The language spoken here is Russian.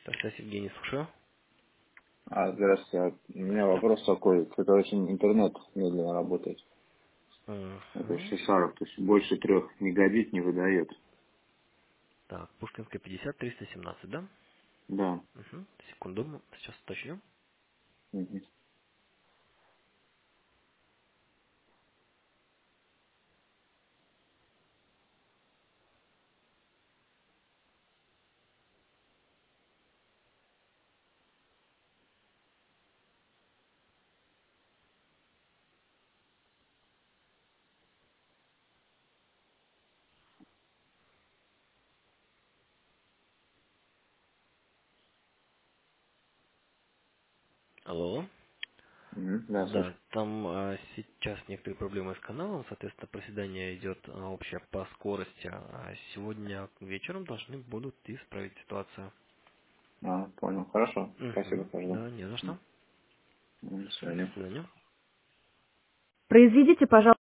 Здравствуйте, Евгений, слушаю. Здравствуйте. У меня вопрос такой. Это очень интернет медленно работает. Это Мгм. Сесаров, то есть больше 3 мегабит не выдает. Так, Пушкинская 50, 317, да? Да. Угу. Секунду, сейчас уточню. Мгм. Алло. Да, Да, слушай. там сейчас некоторые проблемы с каналом, соответственно, проседание идет общее по скорости, а сегодня вечером должны будут исправить ситуацию. Понял. Хорошо. Спасибо, Угу. пожалуйста. Да, не за что. До До свидания. свидания. Произведите, пожалуйста.